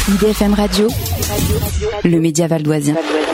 IDFM Radio, le média valdoisien.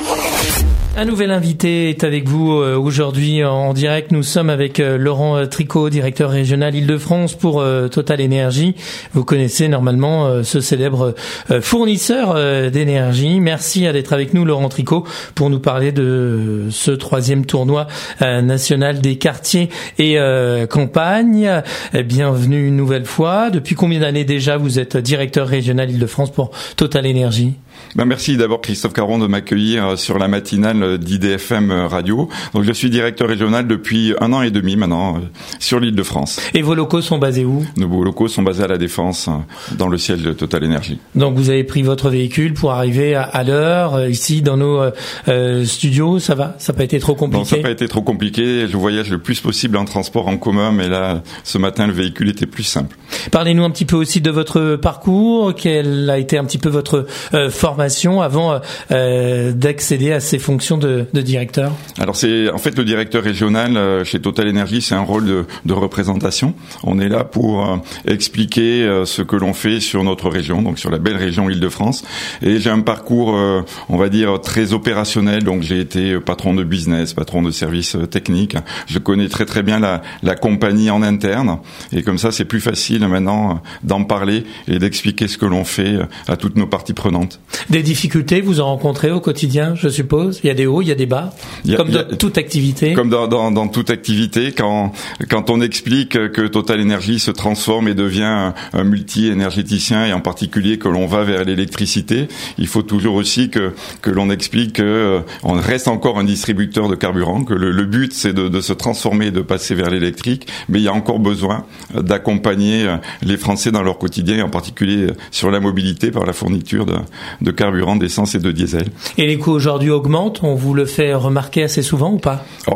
Un nouvel invité est avec vous aujourd'hui en direct. Nous sommes avec Laurent Tricot, directeur régional Île-de-France pour Total Énergie. Vous connaissez normalement ce célèbre fournisseur d'énergie. Merci d'être avec nous, Laurent Tricot, pour nous parler de ce 3e tournoi national des quartiers et campagnes. Bienvenue une nouvelle fois. Depuis combien d'années déjà vous êtes directeur régional Île-de-France pour Total Énergie ? Merci d'abord Christophe Caron de m'accueillir sur la matinale d'IDFM Radio. Donc je suis directeur régional depuis 1 an et demi maintenant sur l'Île-de-France. Et vos locaux sont basés où ? Nos locaux sont basés à La Défense, dans le siège de Total Énergie. Donc vous avez pris votre véhicule pour arriver à l'heure ici dans nos studios. Ça va ? Ça n'a pas été trop compliqué ? Non, ça n'a pas été trop compliqué. Je voyage le plus possible en transport en commun, mais là, ce matin, le véhicule était plus simple. Parlez-nous un petit peu aussi de votre parcours. Quelle a été un petit peu votre formation avant d'accéder à ces fonctions de directeur? Alors c'est en fait le directeur régional chez Total Énergie, c'est un rôle de représentation. On est là pour expliquer ce que l'on fait sur notre région, donc sur la belle région Île-de-France. Et j'ai un parcours, on va dire, très opérationnel. Donc j'ai été patron de business, patron de services techniques. Je connais très très bien la compagnie en interne. Et comme ça, c'est plus facile maintenant d'en parler et d'expliquer ce que l'on fait à toutes nos parties prenantes. Des difficultés, vous en rencontrez au quotidien, je suppose. Il y a des hauts, il y a des bas, comme dans toute activité. Comme dans toute activité, quand on explique que Total Énergie se transforme et devient un multi-énergéticien, et en particulier que l'on va vers l'électricité, il faut toujours aussi que l'on explique qu'on reste encore un distributeur de carburant, que le but c'est de se transformer et de passer vers l'électrique, mais il y a encore besoin d'accompagner les Français dans leur quotidien, et en particulier sur la mobilité par la fourniture de carburant, d'essence et de diesel. Et les coûts aujourd'hui augmentent, on vous le fait remarquer assez souvent ou pas ? Alors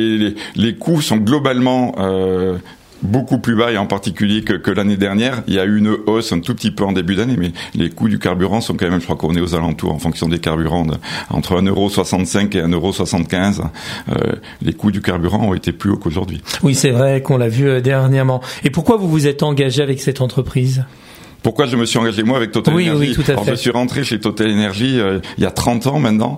les coûts sont globalement beaucoup plus bas, et en particulier que l'année dernière. Il y a eu une hausse un tout petit peu en début d'année, mais les coûts du carburant sont quand même, je crois qu'on est aux alentours, en fonction des carburants, entre 1,65 € et 1,75 €. Les coûts du carburant ont été plus hauts qu'aujourd'hui. Oui, c'est vrai qu'on l'a vu dernièrement. Et pourquoi vous vous êtes engagé avec cette entreprise ? Pourquoi je me suis engagé moi avec Total Énergie ? Oui, tout à fait. Alors, je suis rentré chez Total Énergie il y a 30 ans maintenant.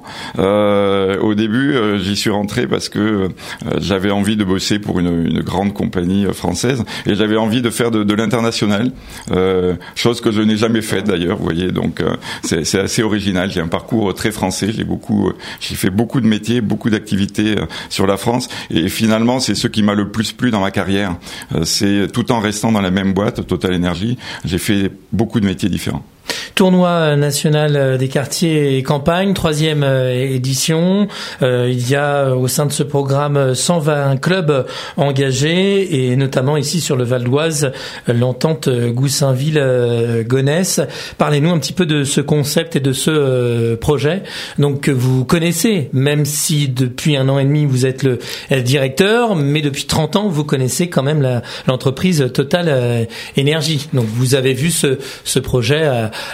Au début, j'y suis rentré parce que j'avais envie de bosser pour une grande compagnie française, et j'avais envie de faire de l'international, chose que je n'ai jamais faite d'ailleurs. Vous voyez, donc c'est assez original. J'ai un parcours très français. J'ai fait beaucoup de métiers, beaucoup d'activités sur la France, et finalement, c'est ce qui m'a le plus plu dans ma carrière. C'est tout en restant dans la même boîte, Total Énergie, j'ai fait beaucoup de métiers différents. Tournoi national des quartiers et campagnes, 3e édition. Il y a au sein de ce programme 120 clubs engagés, et notamment ici sur le Val d'Oise, l'entente Goussainville-Gonesse. Parlez-nous un petit peu de ce concept et de ce projet, donc que vous connaissez, même si depuis 1 an et demi vous êtes le directeur, mais depuis 30 ans vous connaissez quand même l'entreprise Total Énergie. Donc vous avez vu ce projet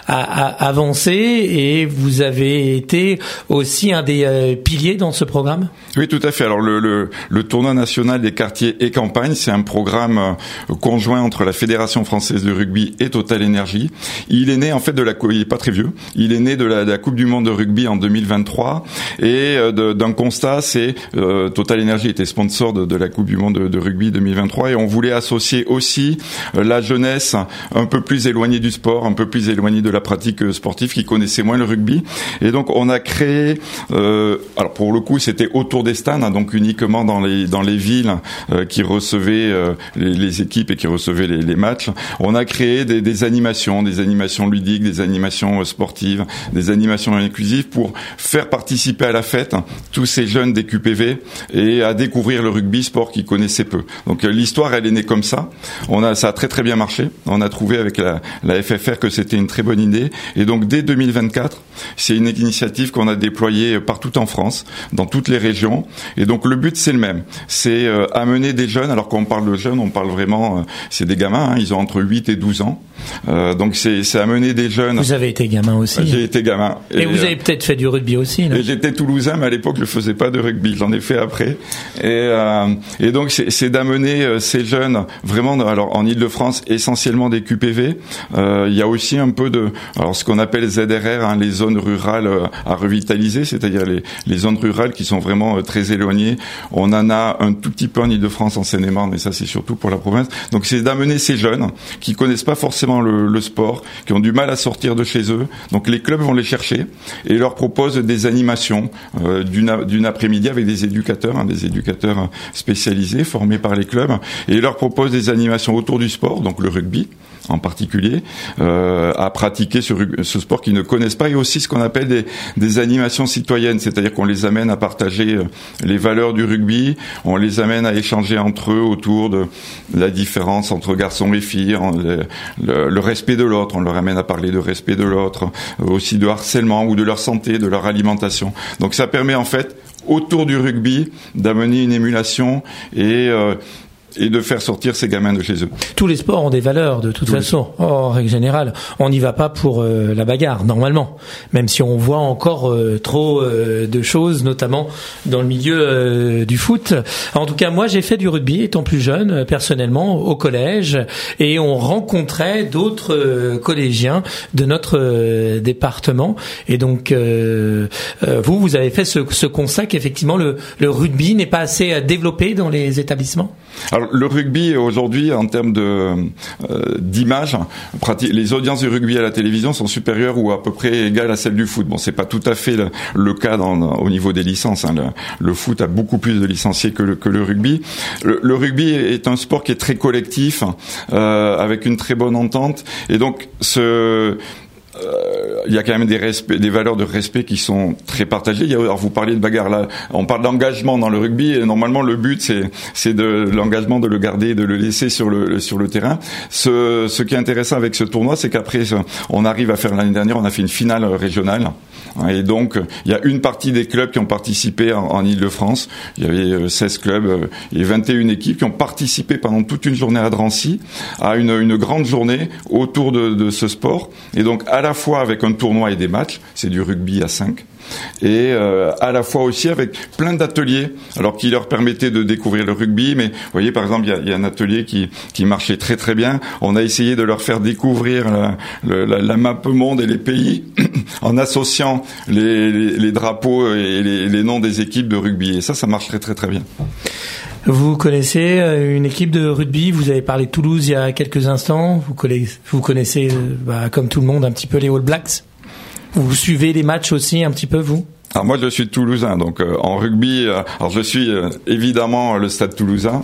avancé, et vous avez été aussi un des piliers dans ce programme ? Oui, tout à fait. Alors le tournoi national des quartiers et campagnes, c'est un programme conjoint entre la Fédération française de rugby et Total Énergie. Il est né en fait il est pas très vieux. Il est né de la Coupe du monde de rugby en 2023, et d'un constat, c'est Total Énergie était sponsor de la Coupe du monde de rugby 2023, et on voulait associer aussi la jeunesse un peu plus éloignée du sport, un peu plus éloignée de la pratique sportive, qui connaissait moins le rugby. Et donc on a créé, alors pour le coup c'était autour des stades, donc uniquement dans les villes qui recevaient les équipes et qui recevaient les matchs. On a créé des animations ludiques, des animations sportives, des animations inclusives, pour faire participer à la fête tous ces jeunes des QPV et à découvrir le rugby, sport qu'ils connaissaient peu. Donc l'histoire, elle est née comme ça. Ça a très très bien marché. On a trouvé avec la FFR que c'était une très bonne idée, et donc dès 2024, c'est une initiative qu'on a déployée partout en France, dans toutes les régions, et donc le but c'est le même, c'est amener des jeunes. Alors quand on parle de jeunes, on parle vraiment, c'est des gamins, ils ont entre 8 et 12 ans, Donc c'est amener des jeunes. Vous avez été gamin aussi. J'ai été gamin. Et vous avez peut-être fait du rugby aussi, non? Et j'étais toulousain, mais à l'époque je faisais pas de rugby. J'en ai fait après. Et donc c'est d'amener ces jeunes vraiment. Alors en Île-de-France, essentiellement des QPV. Il y a aussi un peu alors ce qu'on appelle ZRR, hein, les zones rurales à revitaliser, c'est-à-dire les zones rurales qui sont vraiment très éloignées. On en a un tout petit peu en Île-de-France, en Seine-et-Marne, mais ça c'est surtout pour la province. Donc c'est d'amener ces jeunes qui connaissent pas forcément le sport, qui ont du mal à sortir de chez eux. Donc les clubs vont les chercher et leur proposent des animations d'une après-midi avec des éducateurs spécialisés formés par les clubs, et ils leur proposent des animations autour du sport, donc le rugby en particulier, à pratiquer ce sport qu'ils ne connaissent pas, et aussi ce qu'on appelle des animations citoyennes, c'est-à-dire qu'on les amène à partager les valeurs du rugby, on les amène à échanger entre eux autour de la différence entre garçons et filles, le respect de l'autre, on leur amène à parler de respect de l'autre, aussi de harcèlement ou de leur santé, de leur alimentation. Donc ça permet en fait, autour du rugby, d'amener une émulation et de faire sortir ces gamins de chez eux. Tous les sports ont des valeurs de toute façon. En règle générale, on n'y va pas pour la bagarre normalement, même si on voit encore trop de choses, notamment dans le milieu du foot. En tout cas, moi j'ai fait du rugby étant plus jeune, personnellement, au collège, et on rencontrait d'autres collégiens de notre département. Et donc, vous avez fait ce constat qu'effectivement le rugby n'est pas assez développé dans les établissements. Alors, le rugby aujourd'hui, en termes d'image, les audiences du rugby à la télévision sont supérieures ou à peu près égales à celles du foot. Bon, c'est pas tout à fait le cas au niveau des licences. Hein. Le foot a beaucoup plus de licenciés que le rugby. Le rugby est un sport qui est très collectif, avec une très bonne entente, et donc il y a quand même des valeurs de respect qui sont très partagées. Alors vous parliez de bagarre, là, on parle d'engagement dans le rugby, et normalement le but c'est de l'engagement, de le garder, de le laisser sur le terrain. Ce qui est intéressant avec ce tournoi, c'est qu'après on arrive à faire, l'année dernière on a fait une finale régionale, et donc il y a une partie des clubs qui ont participé en Île-de-France. Il y avait 16 clubs et 21 équipes qui ont participé pendant toute une journée à Drancy à une grande journée autour de ce sport, et donc à la fois avec un tournoi et des matchs, c'est du rugby à 5, et à la fois aussi avec plein d'ateliers, alors qui leur permettaient de découvrir le rugby. Mais vous voyez, par exemple, il y a un atelier qui marchait très très bien. On a essayé de leur faire découvrir la map monde et les pays en associant les drapeaux et les noms des équipes de rugby, et ça marche très très très bien. Vous connaissez une équipe de rugby, vous avez parlé de Toulouse il y a quelques instants, vous connaissez comme tout le monde un petit peu les All Blacks. Vous suivez les matchs aussi un petit peu, vous ? Alors moi je suis toulousain, donc en rugby, alors je suis évidemment le Stade Toulousain.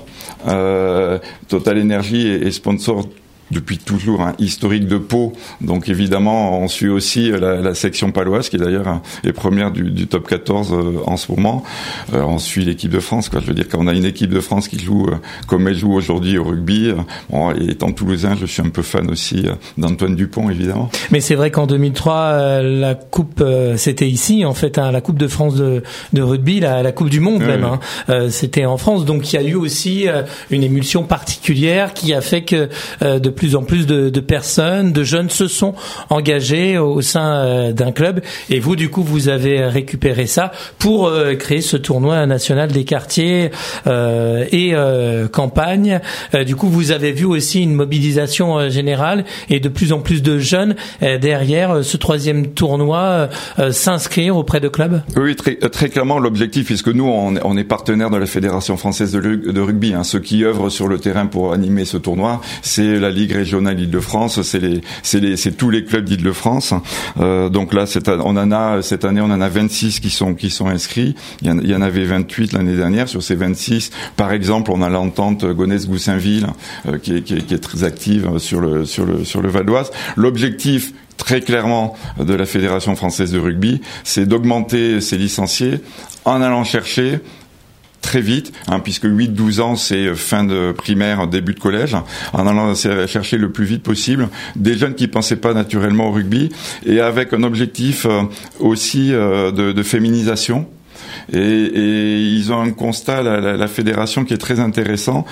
Total Energy est sponsor depuis toujours, historique de Pau, donc évidemment on suit aussi la section paloise, qui d'ailleurs est première du top 14 en ce moment. On suit l'équipe de France, quoi. Je veux dire, quand on a une équipe de France qui joue comme elle joue aujourd'hui au rugby, et étant toulousain, je suis un peu fan aussi d'Antoine Dupont, évidemment. Mais c'est vrai qu'en 2003 la coupe c'était ici en fait, la coupe de France de rugby, la coupe du monde même, c'était en France, donc il y a eu aussi une émulsion particulière qui a fait que de plus en plus de personnes, de jeunes se sont engagés au sein d'un club, et vous du coup vous avez récupéré ça pour créer ce tournoi national des quartiers et campagnes. Du coup vous avez vu aussi une mobilisation générale et de plus en plus de jeunes derrière ce troisième tournoi s'inscrire auprès de clubs. Oui, très, très clairement l'objectif, puisque nous on est partenaire de la Fédération française de rugby, ceux qui œuvrent sur le terrain pour animer ce tournoi, c'est la Ligue régionale Île-de-France, c'est tous les clubs d'Île-de-France. Donc là, cette année, on en a 26 qui sont inscrits. Il y en avait 28 l'année dernière. Sur ces 26, par exemple, on a l'entente Gonesse-Goussainville qui est très active sur le Val d'Oise. L'objectif, très clairement, de la Fédération française de rugby, c'est d'augmenter ses licenciés en allant chercher très vite, puisque 8-12 ans c'est fin de primaire, début de collège, en allant chercher le plus vite possible des jeunes qui pensaient pas naturellement au rugby, et avec un objectif aussi de féminisation. et ils ont un constat, la fédération, qui est très intéressant.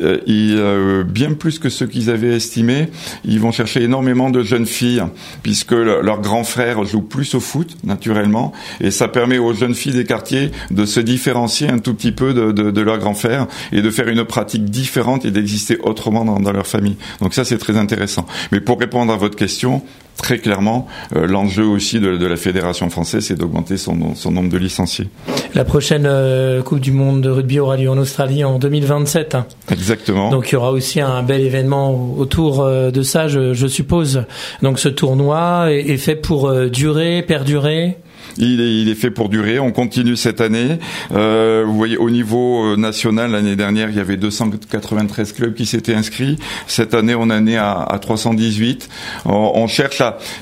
Bien plus que ce qu'ils avaient estimé, ils vont chercher énormément de jeunes filles, puisque leurs grands frères jouent plus au foot, naturellement, et ça permet aux jeunes filles des quartiers de se différencier un tout petit peu de leurs grands frères et de faire une pratique différente et d'exister autrement dans leur famille. Donc ça, c'est très intéressant. Mais pour répondre à votre question, très clairement, l'enjeu aussi de la Fédération française, c'est d'augmenter son nombre de licenciés. La prochaine Coupe du Monde de rugby aura lieu en Australie en 2027. Exactement. Donc il y aura aussi un bel événement autour de ça, je suppose. Donc ce tournoi est fait pour perdurer. Il est fait pour durer. On continue cette année. Vous voyez, au niveau national, l'année dernière, il y avait 293 clubs qui s'étaient inscrits. Cette année, on en est à 318. On cherche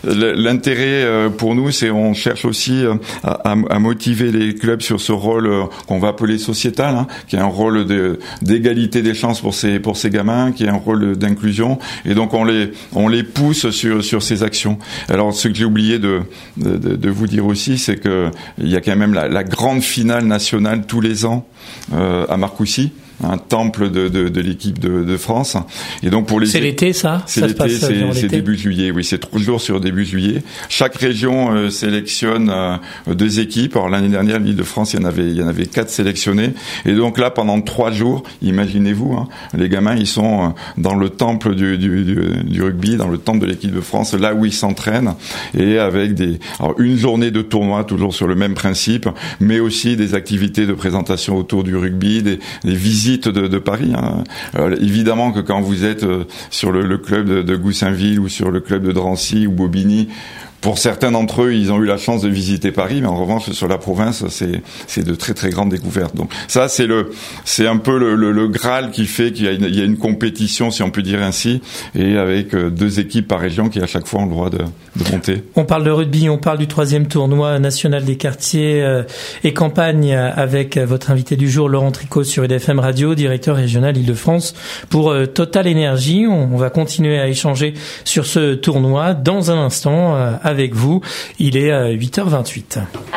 l'intérêt pour nous, c'est on cherche aussi à motiver les clubs sur ce rôle qu'on va appeler sociétal, qui est un rôle d'égalité des chances pour ces gamins, qui est un rôle d'inclusion. Et donc on les pousse sur ces actions. Alors, ce que j'ai oublié de vous dire aussi, c'est que il y a quand même la grande finale nationale tous les ans à Marcoussis, un temple de l'équipe de France. Et donc pour les c'est l'été ça c'est l'été, c'est début juillet. Oui, c'est 3 jours sur début juillet. Chaque région sélectionne 2 équipes. Alors l'année dernière, l'Île-de-France, il y en avait 4 sélectionnés. Et donc là, pendant 3 jours, imaginez-vous, les gamins, ils sont dans le temple du rugby, dans le temple de l'équipe de France, là où ils s'entraînent, et avec une journée de tournoi, toujours sur le même principe, mais aussi des activités de présentation autour du rugby, des visites de Paris. Alors, évidemment que quand vous êtes sur le club de Goussainville ou sur le club de Drancy ou Bobigny, pour certains d'entre eux, ils ont eu la chance de visiter Paris, mais en revanche, sur la province, c'est de très très grandes découvertes. Donc ça, c'est un peu le Graal qui fait qu'il y a une compétition, si on peut dire ainsi, et avec 2 équipes par région qui à chaque fois ont le droit de monter. On parle de rugby, on parle du 3e tournoi national des quartiers et campagnes avec votre invité du jour, Laurent Tricot sur UDFM Radio, directeur régional Île-de-France pour Total Énergie. On va continuer à échanger sur ce tournoi dans un instant avec vous. Il est 8h28.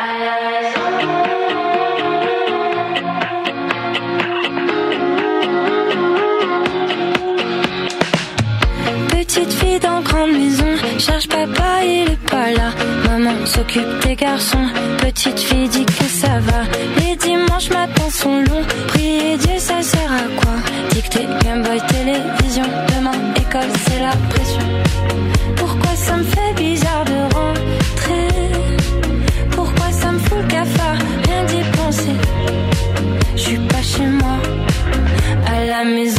Petite fille dans grande maison, cherche papa, il est pas là. Maman s'occupe des garçons, petite fille dit que ça va. Les dimanches matins sont longs, prier Dieu ça sert à quoi? Dictée, Gameboy, télévision, demain école c'est la pression. Pourquoi ça me fait bizarre de rentrer? Pourquoi ça me fout le cafard? Rien d'y penser. Je suis pas chez moi, à la maison.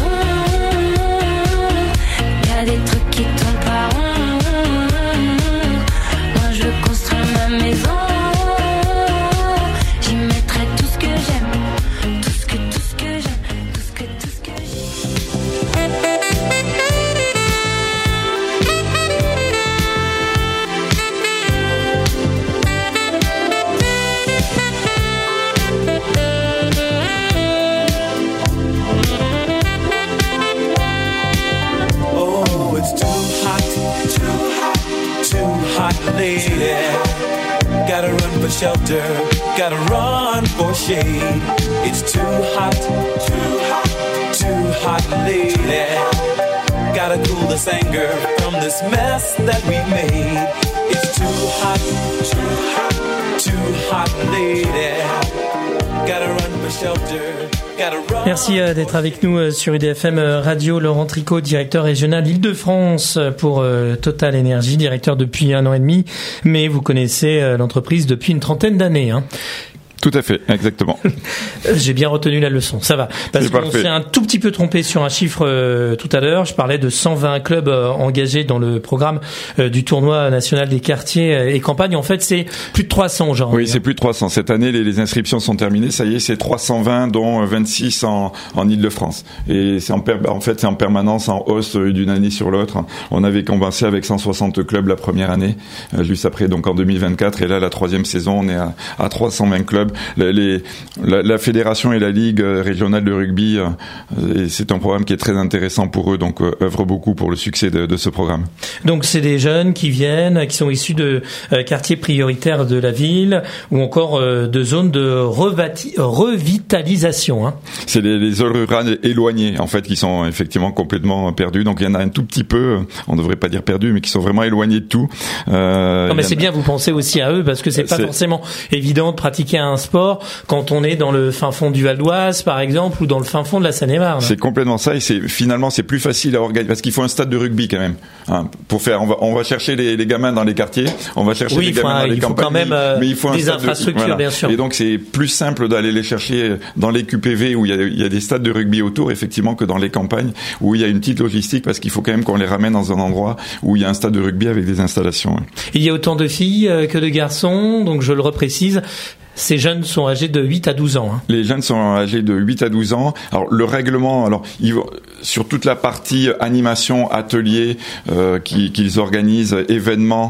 Y'a des trucs qui tournent pas rond. Moi je veux construire ma maison. J'y mettrai tout ce que j'aime, tout ce que j'aime, tout ce que j'ai. Lady, gotta run for shelter, gotta run for shade. It's too hot, lady. Gotta cool this anger from this mess that we made. It's too hot, lady. Gotta run for shelter. Merci d'être avec nous sur UDFM Radio. Laurent Tricot, directeur régional Île-de-France pour Total Énergie, directeur depuis 1 an et demi, mais vous connaissez l'entreprise depuis une 30aine d'années. Tout à fait, exactement. J'ai bien retenu la leçon, ça va. Parce qu'on s'est un tout petit peu trompé sur un chiffre tout à l'heure. Je parlais de 120 clubs engagés dans le programme du tournoi national des quartiers et campagnes. En fait, c'est plus de 300 aujourd'hui. Oui, c'est plus de 300. Cette année, les inscriptions sont terminées. Ça y est, c'est 320, dont 26 en Île-de-France. Et c'est en fait, c'est en permanence en hausse d'une année sur l'autre. On avait commencé avec 160 clubs la première année, juste après, donc en 2024. Et là, la 3e saison, on est à 320 clubs. la fédération et la ligue régionale de rugby, et c'est un programme qui est très intéressant pour eux, donc œuvrent beaucoup pour le succès de ce programme. Donc c'est des jeunes qui sont issus de quartiers prioritaires de la ville ou encore de zones de revitalisation. Hein. C'est les zones rurales éloignées en fait qui sont effectivement complètement perdus. Donc il y en a un tout petit peu, on ne devrait pas dire perdus, mais qui sont vraiment éloignés de tout. Non mais c'est bien, vous pensez aussi à eux parce que c'est pas forcément évident de pratiquer un sport quand on est dans le fin fond du Val d'Oise par exemple ou dans le fin fond de la Seine-et-Marne. C'est complètement ça et finalement c'est plus facile à organiser parce qu'il faut un stade de rugby quand même. Hein, pour faire, on va chercher les gamins dans les quartiers, on va chercher les gamins dans les campagnes, quand même mais il faut des infrastructures voilà. Bien sûr. Et donc c'est plus simple d'aller les chercher dans les QPV où il y a des stades de rugby autour effectivement que dans les campagnes où il y a une petite logistique parce qu'il faut quand même qu'on les ramène dans un endroit où il y a un stade de rugby avec des installations. Ouais. Il y a autant de filles que de garçons, donc je le reprécise. Ces jeunes sont âgés de 8 à 12 ans. Hein. Les jeunes sont âgés de 8 à 12 ans. Alors le règlement, sur toute la partie animation, atelier qu'ils organisent, événements,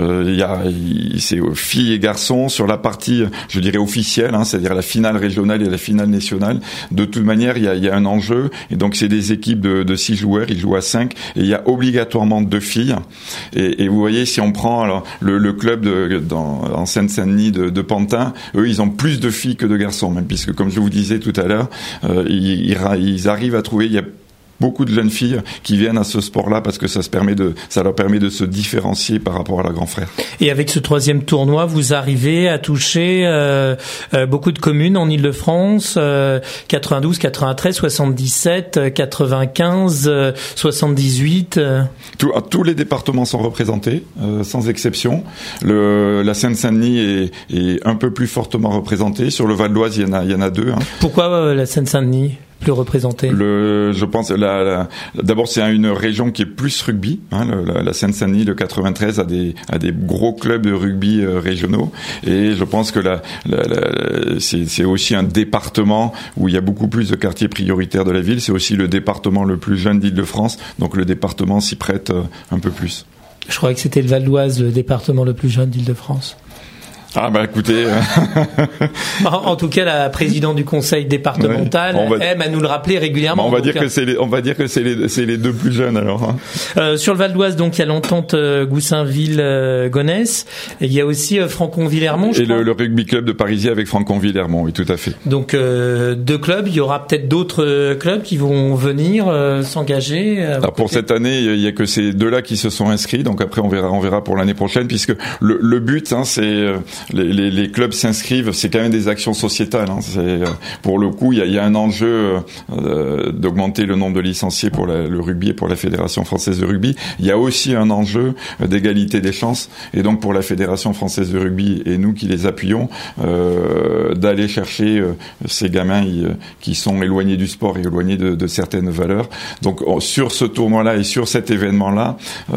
c'est filles et garçons. Sur la partie, je dirais officielle, c'est-à-dire la finale régionale et la finale nationale. De toute manière, il y a un enjeu. Et donc c'est des équipes de 6 joueurs. Ils jouent à 5 et il y a obligatoirement 2 filles. Et vous voyez, si on prend alors le club en Seine-Saint-Denis de Pantin. Eux, ils ont plus de filles que de garçons, même puisque, comme je vous disais tout à l'heure, ils arrivent à trouver. Il y a beaucoup de jeunes filles qui viennent à ce sport-là parce que ça leur permet de se différencier par rapport à leurs grands frères. Et avec ce 3e tournoi, vous arrivez à toucher beaucoup de communes en Île-de-France, 92, 93, 77, 95, 78. Tous les départements sont représentés, sans exception. La Seine-Saint-Denis est un peu plus fortement représentée. Sur le Val d'Oise, il y en a 2. Hein. Pourquoi la Seine-Saint-Denis plus représentée? Je pense d'abord c'est une région qui est plus rugby. Hein, la Seine-Saint-Denis, le 93 a des gros clubs de rugby régionaux et je pense que c'est aussi un département où il y a beaucoup plus de quartiers prioritaires de la ville. C'est aussi le département le plus jeune d'Île-de-France, donc le département s'y prête un peu plus. Je croyais que c'était le Val d'Oise, le département le plus jeune d'Île-de-France. Ah bah écoutez, en tout cas la présidente du conseil départemental aime à nous le rappeler régulièrement. On va dire que c'est les 2 plus jeunes alors. Hein. Sur le Val d'Oise, donc il y a l'entente Goussainville-Gonesse, et il y a aussi Francon-Villermont. Et le rugby club de Parisis avec Francon-Villermont, oui tout à fait. Donc 2 clubs, il y aura peut-être d'autres clubs qui vont venir s'engager. Alors pour cette année, il y a que ces 2-là qui se sont inscrits, donc après on verra pour l'année prochaine, puisque le but c'est les clubs s'inscrivent, c'est quand même des actions sociétales. Hein. Pour le coup, il y a un enjeu d'augmenter le nombre de licenciés pour le rugby et pour la Fédération française de rugby. Il y a aussi un enjeu d'égalité des chances. Et donc pour la Fédération française de rugby et nous qui les appuyons, d'aller chercher ces gamins qui sont éloignés du sport et éloignés de certaines valeurs. Donc sur ce tournoi-là et sur cet événement-là,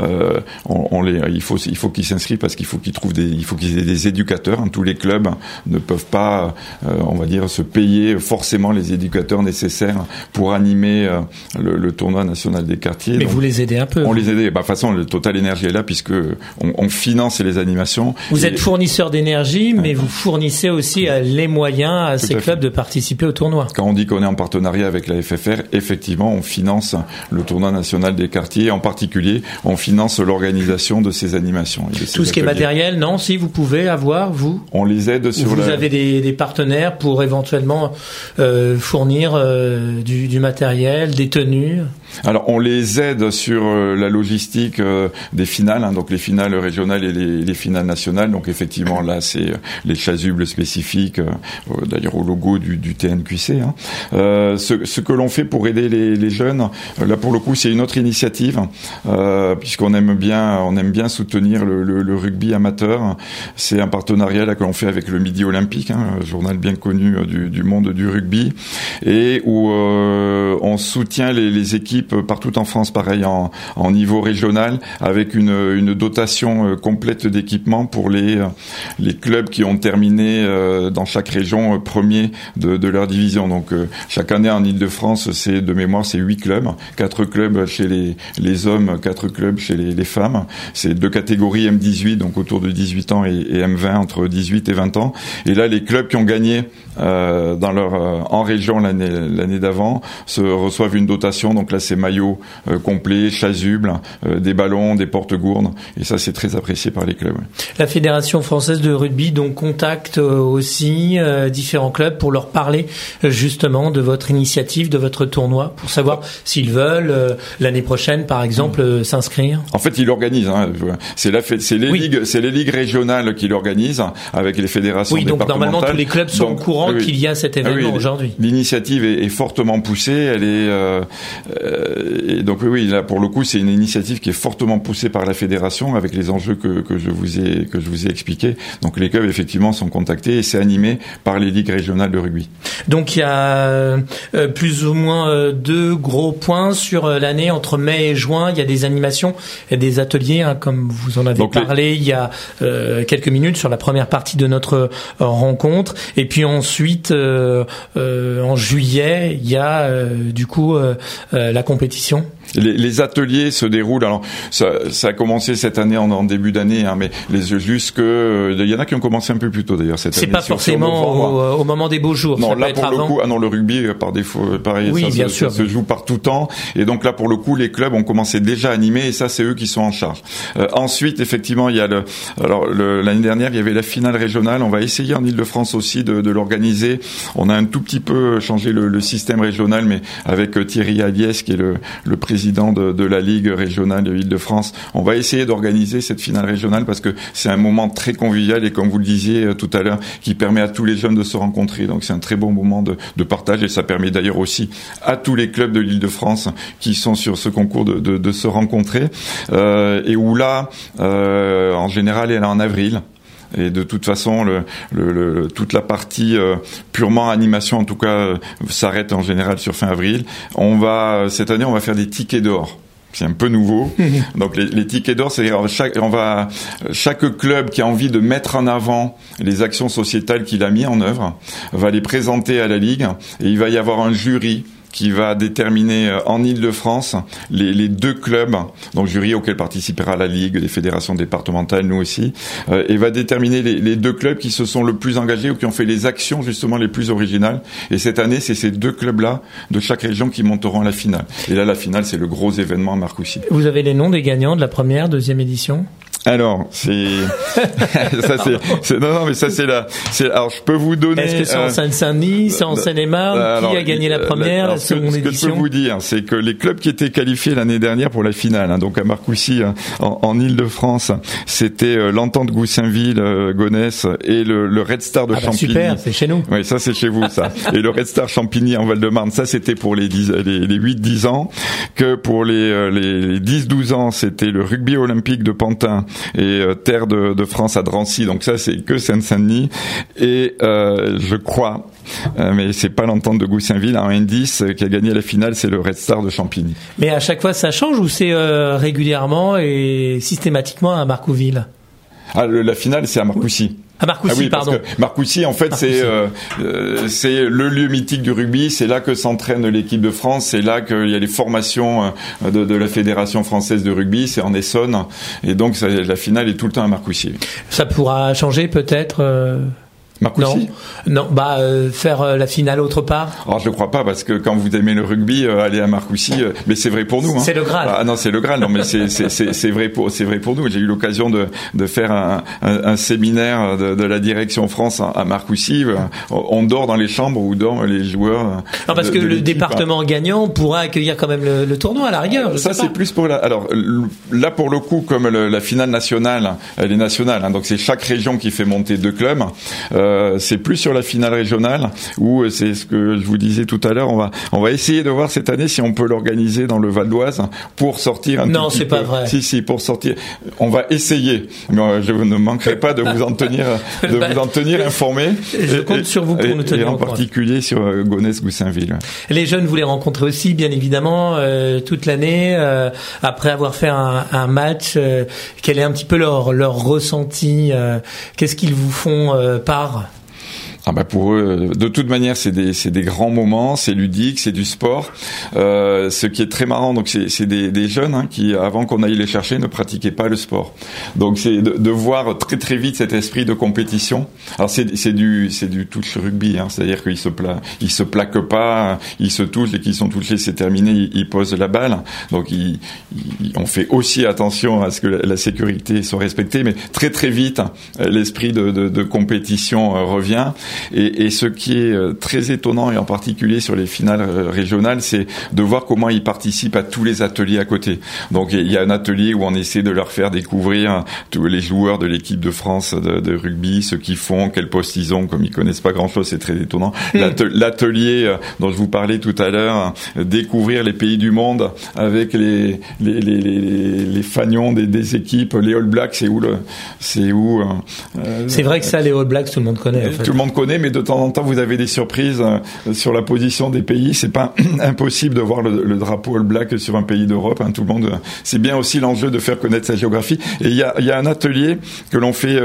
il faut qu'ils s'inscrivent parce qu'il faut qu'ils aient des éducateurs. Tous les clubs ne peuvent pas, on va dire, se payer forcément les éducateurs nécessaires pour animer le tournoi national des quartiers. Mais donc, vous les aidez un peu. On les aide. De toute façon, le Total Énergie est là puisque on finance les animations. Vous êtes fournisseur d'énergie, mais vous fournissez aussi les moyens à ces clubs de participer au tournoi. Quand on dit qu'on est en partenariat avec la FFR, effectivement, on finance le tournoi national des quartiers. En particulier, on finance l'organisation de ces animations. Tout ce qui est matériel, non? Si vous pouvez avoir, vous? On les aide sur vous avez des partenaires pour éventuellement fournir du matériel, des tenues? Alors, on les aide sur la logistique des finales, hein, donc les finales régionales et les finales nationales. Donc, effectivement, là, c'est les chasubles spécifiques, d'ailleurs au logo du TNQC. Hein. Ce que l'on fait pour aider les jeunes, là, pour le coup, c'est une autre initiative, puisqu'on aime bien soutenir le rugby amateur. C'est un partenariat là que l'on fait avec le Midi Olympique, hein, un journal bien connu du monde du rugby, et où on soutient les équipes partout en France, pareil en niveau régional, avec une dotation complète d'équipements pour les clubs qui ont terminé dans chaque région premier de leur division. Donc chaque année en Île-de-France, c'est de mémoire, c'est 8 clubs, 4 clubs chez les hommes, 4 clubs chez les femmes. C'est 2 catégories M18, donc autour de 18 ans, et M20 entre 18 et 20 ans. Et là, les clubs qui ont gagné en région l'année d'avant reçoivent une dotation. Donc là, c'est maillot complet, chasuble, des ballons, des porte-gourdes. Et ça, c'est très apprécié par les clubs. La Fédération française de rugby donc contacte aussi différents clubs pour leur parler justement de votre initiative, de votre tournoi, pour savoir s'ils veulent l'année prochaine, par exemple, s'inscrire. En fait, ils l'organisent. C'est les ligues régionales qui l'organisent avec les fédérations départementales. Donc normalement tous les clubs sont au courant qu'il y a cet événement aujourd'hui. L'initiative est fortement poussée. Elle est et donc là pour le coup c'est une initiative qui est fortement poussée par la fédération avec les enjeux que je vous ai expliqués. Donc les clubs effectivement sont contactés et c'est animé par les ligues régionales de rugby. Donc il y a plus ou moins 2 gros points sur l'année entre mai et juin. Il y a des animations et des ateliers comme vous en avez parlé il y a quelques minutes sur la première partie de notre rencontre. Et puis ensuite en juillet il y a la compétition. Les ateliers se déroulent. Alors ça a commencé cette année en début d'année, mais il y en a qui ont commencé un peu plus tôt d'ailleurs cette année. C'est pas forcément au moment des beaux jours. Non, ça là peut pour être le avant. coup, le rugby par défaut, pareil, ça se joue par tout temps. Et donc là pour le coup, les clubs ont commencé déjà à animer et ça c'est eux qui sont en charge. Ensuite, effectivement, il y a l'année dernière il y avait la finale régionale. On va essayer en Île-de-France aussi de l'organiser. On a un tout petit peu changé le système régional, mais avec Thierry Aliès qui est le président de la Ligue régionale de Île-de-France. On va essayer d'organiser cette finale régionale parce que c'est un moment très convivial et comme vous le disiez tout à l'heure, qui permet à tous les jeunes de se rencontrer. Donc c'est un très bon moment de partage et ça permet d'ailleurs aussi à tous les clubs de l'Île-de-France qui sont sur ce concours de se rencontrer. Et où là, en général, elle est en avril. Et de toute façon, toute la partie purement animation, en tout cas, s'arrête en général sur fin avril. Cette année, on va faire des tickets d'or. C'est un peu nouveau. Donc les tickets d'or, c'est-à-dire chaque club qui a envie de mettre en avant les actions sociétales qu'il a mis en œuvre va les présenter à la Ligue et il va y avoir un jury qui va déterminer en Île-de-France les 2 clubs, donc jury auquel participera la Ligue, les fédérations départementales, nous aussi, et va déterminer les 2 clubs qui se sont le plus engagés ou qui ont fait les actions justement les plus originales. Et cette année, c'est ces 2 clubs-là de chaque région qui monteront à la finale. Et là, la finale, c'est le gros événement à Marcoussis. Vous avez les noms des gagnants de la première, deuxième édition ? Alors, alors je peux vous donner. Est-ce que c'est en Seine-Saint-Denis, c'est en Seine-et-Marne? Qui a gagné la première, la seconde édition? Ce que je peux vous dire, c'est que les clubs qui étaient qualifiés l'année dernière pour la finale, donc à Marcoussis, en Île-de-France, c'était l'Entente Goussainville, Gonesse et le Red Star de Champigny. Super, c'est chez nous. Oui, ça c'est chez vous, ça. Et le Red Star Champigny en Val-de-Marne, ça c'était pour les 8-10 ans. Que pour les 10-12 ans, c'était le rugby olympique de Pantin et Terre de France à Drancy, donc ça c'est que Seine-Saint-Denis et je crois mais c'est pas l'Entente de Goussainville en N10 qui a gagné la finale, c'est le Red Star de Champigny. Mais à chaque fois ça change ou c'est régulièrement et systématiquement à Marcouville? La finale c'est à Marcoussis. À Marcoussis, pardon. Parce que Marcoussis, en fait, c'est le lieu mythique du rugby. C'est là que s'entraîne l'équipe de France. C'est là qu'il y a les formations de la Fédération française de rugby. C'est en Essonne. Et donc, la finale est tout le temps à Marcoussis. Ça pourra changer peut-être Marcoussis ? Non, faire la finale autre part. Alors je crois pas parce que quand vous aimez le rugby, aller à Marcoussis, mais c'est vrai pour nous. C'est le Graal. Ah non, c'est le Graal. Non, mais c'est vrai pour nous. J'ai eu l'occasion de faire un séminaire de la direction France à Marcoussis. On dort dans les chambres où dorment les joueurs. Non, parce que le département gagnant pourra accueillir quand même le tournoi à la rigueur. Ça c'est plus pour alors là pour le coup comme la finale nationale, elle est nationale. Donc c'est chaque région qui fait monter 2 clubs. C'est plus sur la finale régionale où c'est ce que je vous disais tout à l'heure. On va essayer de voir cette année si on peut l'organiser dans le Val d'Oise pour sortir un Non, petit c'est peu. pas vrai. Si, pour sortir. On va essayer, mais je ne manquerai pas de vous en tenir, informé. Je compte sur vous pour nous tenir et en particulier sur Gonesse-Goussainville. Les jeunes, vous les rencontrez aussi, bien évidemment, toute l'année. Après avoir fait un match, quel est un petit peu leur ressenti? Qu'est-ce qu'ils vous font part? Pour eux, de toute manière, c'est des grands moments, c'est ludique, c'est du sport. Ce qui est très marrant, donc c'est des jeunes qui, avant qu'on aille les chercher, ne pratiquaient pas le sport. Donc c'est de voir très très vite cet esprit de compétition. Alors c'est du touch rugby, c'est-à-dire qu'ils ils se plaquent pas, ils se touchent, et qu'ils sont touchés, c'est terminé, ils posent la balle. Donc on fait aussi attention à ce que la sécurité soit respectée, mais très très vite l'esprit de compétition revient. Et ce qui est très étonnant, et en particulier sur les finales régionales, c'est de voir comment ils participent à tous les ateliers à côté. Donc il y a un atelier où on essaie de leur faire découvrir tous les joueurs de l'équipe de France de rugby, ce qu'ils font, quel poste ils ont, comme ils connaissent pas grand-chose, c'est très étonnant. L'atelier dont je vous parlais tout à l'heure, découvrir les pays du monde avec les fanions des équipes, les All Blacks, c'est vrai que ça, les All Blacks, tout le monde connaît. En fait. Tout le monde connaît, mais de temps en temps, vous avez des surprises sur la position des pays. C'est pas impossible de voir le drapeau All Black sur un pays d'Europe. Tout le monde. C'est bien aussi l'enjeu de faire connaître sa géographie. Et il y a un atelier que l'on fait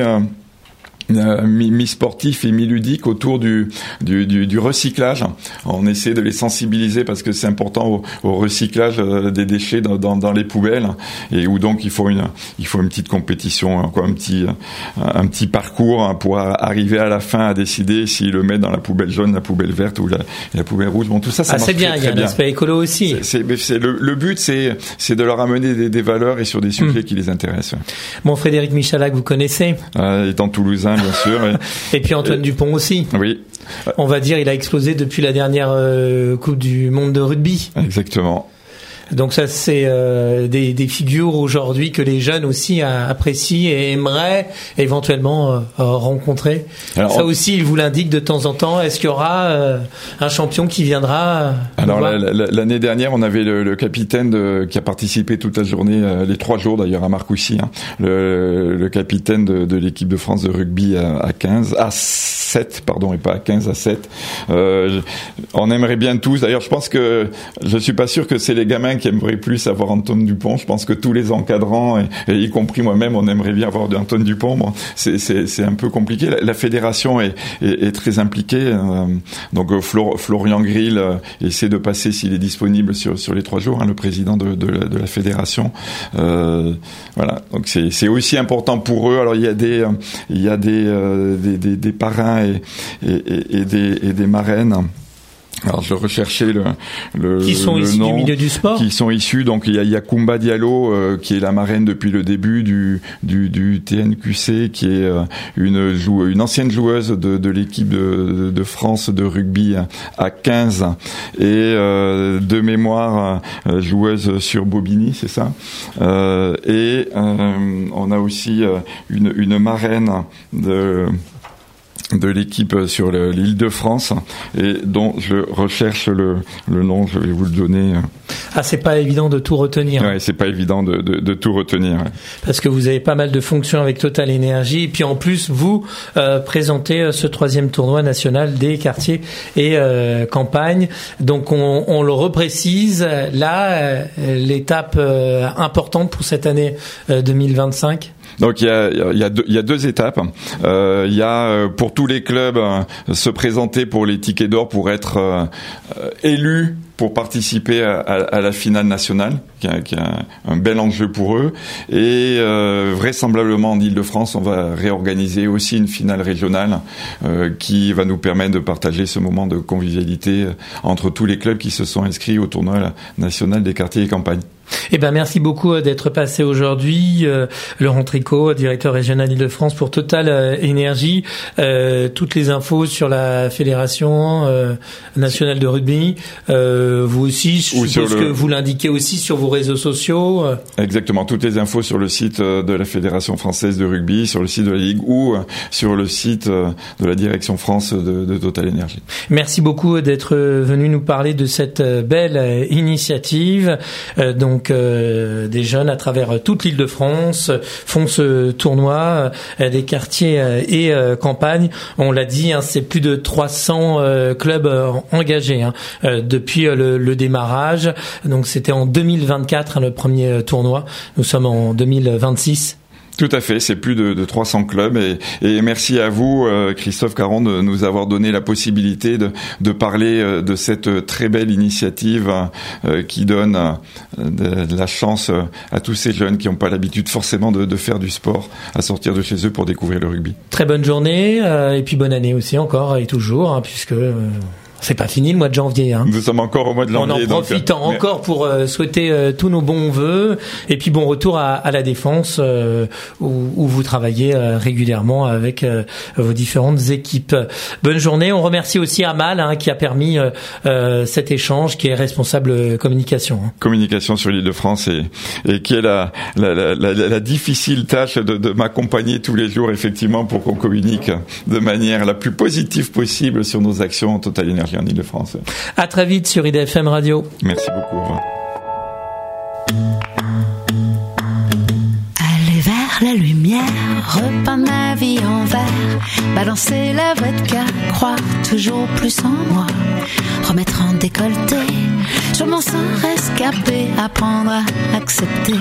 mi-sportif et mi-ludique autour du recyclage. On essaie de les sensibiliser parce que c'est important au recyclage des déchets dans les poubelles, et où donc il faut une petite compétition, un petit parcours pour arriver à la fin à décider s'ils le mettent dans la poubelle jaune, la poubelle verte ou la poubelle rouge. Bon, tout ça marche c'est bien, il y a un aspect écolo aussi. Le but c'est de leur amener des valeurs et sur des sujets qui les intéressent. Bon, Frédéric Michalak, vous connaissez, étant toulousain, bien sûr. Et puis Antoine Dupont aussi. Oui. On va dire, il a explosé depuis la dernière Coupe du Monde de rugby. Exactement. Donc ça, c'est des figures aujourd'hui que les jeunes aussi apprécient et aimeraient éventuellement rencontrer. Alors, ça aussi, il vous l'indique de temps en temps. Est-ce qu'il y aura un champion qui viendra Alors l'année dernière, on avait le capitaine qui a participé toute la journée, les 3 jours d'ailleurs à Marcoussis, le capitaine de l'équipe de France de rugby à 7, et pas à 15, à 7. On aimerait bien tous. D'ailleurs, je pense que je suis pas sûr que c'est les gamins qui aimeraient plus avoir Antoine Dupont. Je pense que tous les encadrants, et y compris moi-même, on aimerait bien avoir Antoine Dupont. Bon, c'est un peu compliqué. La fédération est très impliquée. Donc Florian Grill essaie de passer, s'il est disponible, sur les 3 jours, le président de la fédération. Voilà. Donc c'est aussi important pour eux. Alors il y a des parrains et des marraines. Alors je recherchais qui sont issus du milieu du sport, qui sont issus. Donc il y a Koumba Diallo qui est la marraine depuis le début du TNQC, qui est une ancienne joueuse de l'équipe de France de rugby à 15 et de mémoire joueuse sur Bobigny, c'est ça. Et on a aussi une marraine de l'équipe sur l'île de France, et dont je recherche le nom, je vais vous le donner. C'est pas évident de tout retenir. Ouais, c'est pas évident de tout retenir. Ouais. Parce que vous avez pas mal de fonctions avec Total Énergie, et puis en plus vous présentez ce 3e tournoi national des quartiers et campagnes. Donc on le reprécise là, l'étape importante pour cette année 2025. Donc il y a 2 étapes. Il y a pour tous les clubs se présenter pour les tickets d'or pour être élus pour participer à la finale nationale, qui est un bel enjeu pour eux. Et vraisemblablement en Île-de-France, on va réorganiser aussi une finale régionale qui va nous permettre de partager ce moment de convivialité entre tous les clubs qui se sont inscrits au tournoi national des quartiers et campagnes. Merci beaucoup d'être passé aujourd'hui, Laurent Tricot, directeur régional Île-de-France pour Total Énergie. Toutes les infos sur la Fédération nationale de rugby, vous aussi, je suppose que vous l'indiquez aussi sur vos réseaux sociaux. Exactement, toutes les infos sur le site de la Fédération française de rugby, sur le site de la Ligue ou sur le site de la Direction France de Total Énergie. Merci beaucoup d'être venu nous parler de cette belle initiative. Donc des jeunes à travers toute l'Île-de-France font ce tournoi des quartiers et campagnes. On l'a dit, c'est plus de 300 clubs engagés depuis le démarrage. Donc c'était en 2024 le premier tournoi. Nous sommes en 2026. Tout à fait, c'est plus de 300 clubs et merci à vous, Christophe Caron, de nous avoir donné la possibilité de parler de cette très belle initiative qui donne de la chance à tous ces jeunes qui n'ont pas l'habitude forcément de faire du sport, à sortir de chez eux pour découvrir le rugby. Très bonne journée et puis bonne année aussi encore et toujours, puisque c'est pas fini le mois de janvier. Nous sommes encore au mois de janvier. On en profite encore pour souhaiter tous nos bons vœux et puis bon retour à la Défense où vous travaillez régulièrement avec vos différentes équipes. Bonne journée. On remercie aussi Amal qui a permis cet échange, qui est responsable communication. Communication sur l'Île-de-France et qui est la difficile tâche de m'accompagner tous les jours effectivement pour qu'on communique de manière la plus positive possible sur nos actions en Total Énergie en Île-de-France. À très vite sur IDFM Radio. Merci beaucoup. Au revoir. Aller vers la lumière, repeindre ma vie en vert, balancer la vodka, croire toujours plus en moi, remettre en décolleté, sur mon sein rescapé, apprendre à accepter.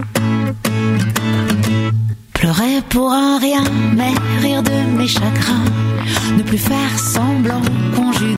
Pleurer pour un rien, mais rire de mes chagrins, ne plus faire semblant qu'on juge.